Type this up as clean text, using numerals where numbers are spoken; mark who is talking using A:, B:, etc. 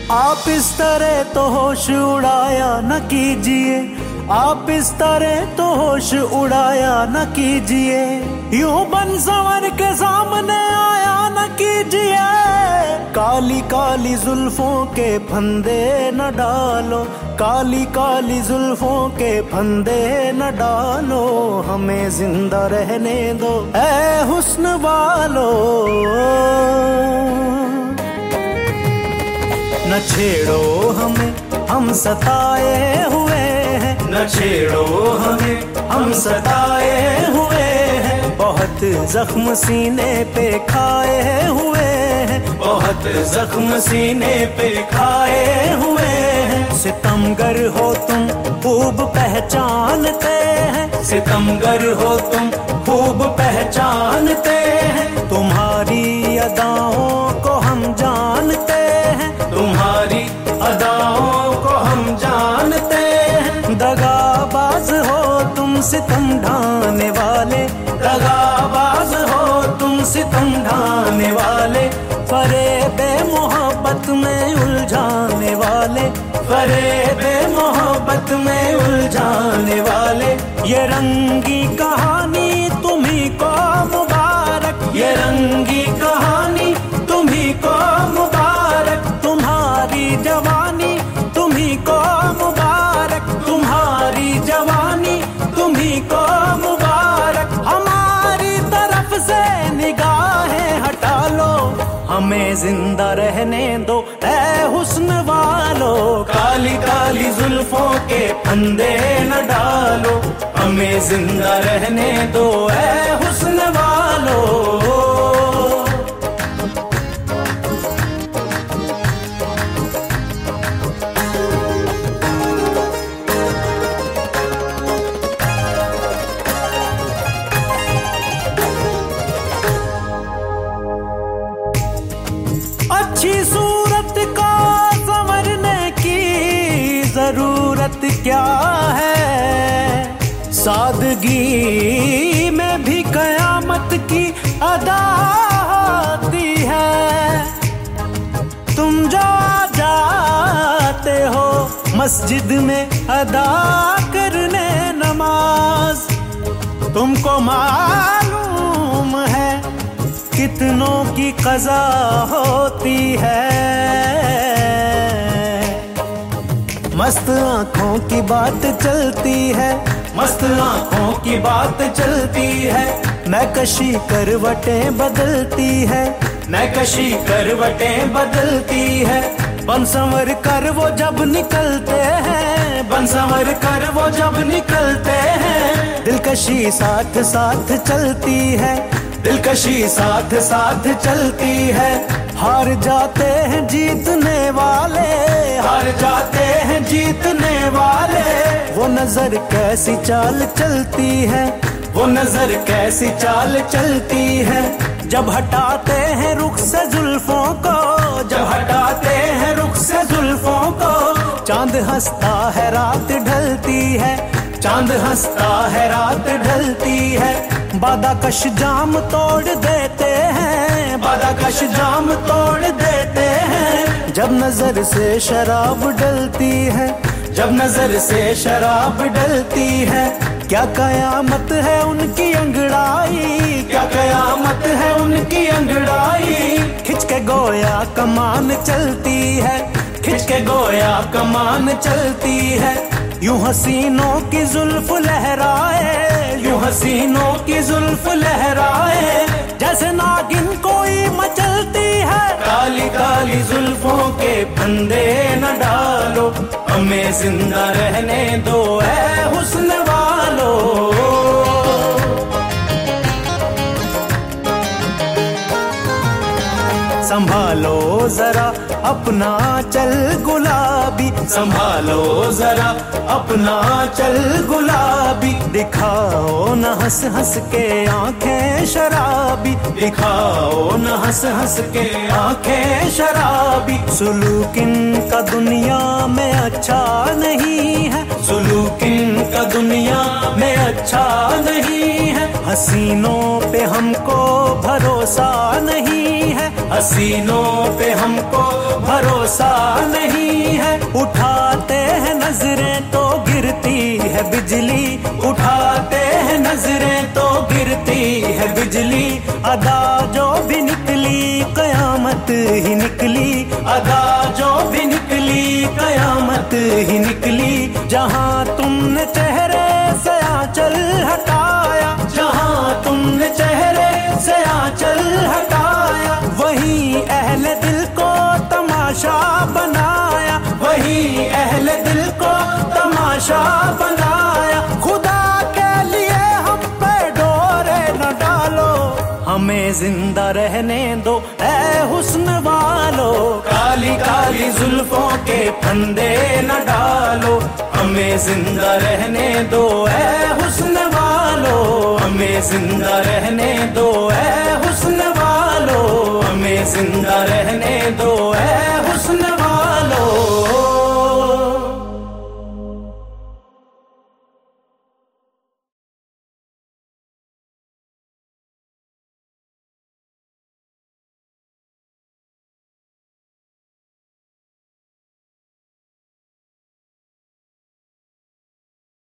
A: आप इस तरह तो होश उड़ाया न कीजिए, आप इस तरह तो होश उड़ाया न कीजिए, यूं बन संवर के सामने आया न कीजिए। काली काली जुल्फों के फंदे न डालो, काली काली जुल्फों के फंदे न डालो, हमें जिंदा रहने दो ऐ हुस्न वालो। न छेड़ो हमें हम सताए हुए हैं, न छेड़ो हमें हम सताए हुए हैं, बहुत जख्म सीने पे खाए हुए हैं, बहुत जख्म सीने पे खाए हुए हैं। सितमगर हो तुम खूब पहचानते हैं, सितमगर हो तुम खूब पहचानते हैं, तुम्हारी अदाओं को हम जानते हैं, तुम्हारी अदाओं को हम जानते हैं। दगाबाज हो तुम सितम ढाने वाले, दगाबाज हो तुम सितम ढाने वाले, फरेबे मोहब्बत में उलझाने वाले, फरेबे मोहब्बत में उलझाने वाले। ये रंगी कहानी तुम्ही को मुबारक, ये रंगी कहानी तुम्ही को मुबारक, तुम्हारी जवानी तुम्ही को मुबारक, तुम्हारी जवानी तुम्ही को मुबारक। हमारी तरफ से निगाहें हटा लो, हमें जिंदा रहने दो ऐ हुस्न वालो। काली काली जुल्फों के फंदे न डालो, हमें जिंदा रहने दो ऐ हुस्न वालो। अच्छी सूरत का संवरने की जरूरत क्या है, सादगी में भी कयामत की अदा होती है। तुम जो जाते हो मस्जिद में अदा करने नमाज, तुमको मालूम है कितनों की कज़ा होती है। मस्त आंखों की बात चलती है, मस्त आंखों की बात चलती है, नैकशी करवटें बदलती है, नैकशी करवटें बदलती है। बन संवर कर वो जब निकलते हैं, बन संवर कर वो जब निकलते हैं, दिलकशी साथ साथ चलती है, दिलकशी साथ साथ चलती है। हार जाते हैं जीतने वाले, हार जाते हैं जीतने वाले, वो नजर कैसी चाल चलती है, वो नजर कैसी चाल चलती है। जब हटाते हैं रुख से जुल्फों को, जब हटाते हैं रुख से जुल्फों को, चांद हंसता है रात ढलती है, चांद हंसता है रात ढलती है। बादाकश जाम तोड़ देते हैं, बादाकश जाम तोड़ देते हैं, जब नजर से शराब डलती है, जब नजर से शराब डलती है। क्या कयामत है उनकी अंगड़ाई, क्या कयामत है उनकी अंगड़ाई, खिंच के गोया कमान चलती है, खिंच के गोया कमान चलती है। यूं हसीनों की जुल्फ लहराए, यूं हसीनों की जुल्फ लहराए, जैसे नागिन कोई मचलती है। काली काली जुल्फों के फंदे न डालो, हमें जिंदा रहने दो ऐ हुस्न वालो। संभालो जरा अपना चल गुलाबी, संभालो जरा अपना चल गुलाबी, दिखाओ न हंस हंस के आंखें शराबी, दिखाओ न हंस हंस के आंखें शराबी। सुलूक इनका दुनिया में अच्छा नहीं है, सुलूक इनका दुनिया में अच्छा नहीं है। हसीनों पे हमको भरोसा नहीं है, हसीनों पे हमको भरोसा नहीं है। उठाते हैं नजरें तो गिरती है बिजली, उठाते हैं नजरें तो गिरती है बिजली। अदा जो भी निकली कयामत ही निकली, अदा जो भी निकली कयामत ही निकली। जहां तुमने चेहरे से आंचल हटाया, जहां तुमने चेहरे से आंचल हटाया, वहीं अहले दिल को तमाशा बनाया, वहीं अहले दिल को तमाशा बनाया। खुदा के लिए हम पे डोरे न डालो, हमें जिंदा रहने दो ऐ हुस्न वालो। काली काली जुल्फों के फंदे न डालो, हमें जिंदा रहने दो ऐ हुस्न वालो, हमें जिंदा रहने दो ऐ हुस्न वालो, हमें जिंदा रहने दो ऐ हुस्न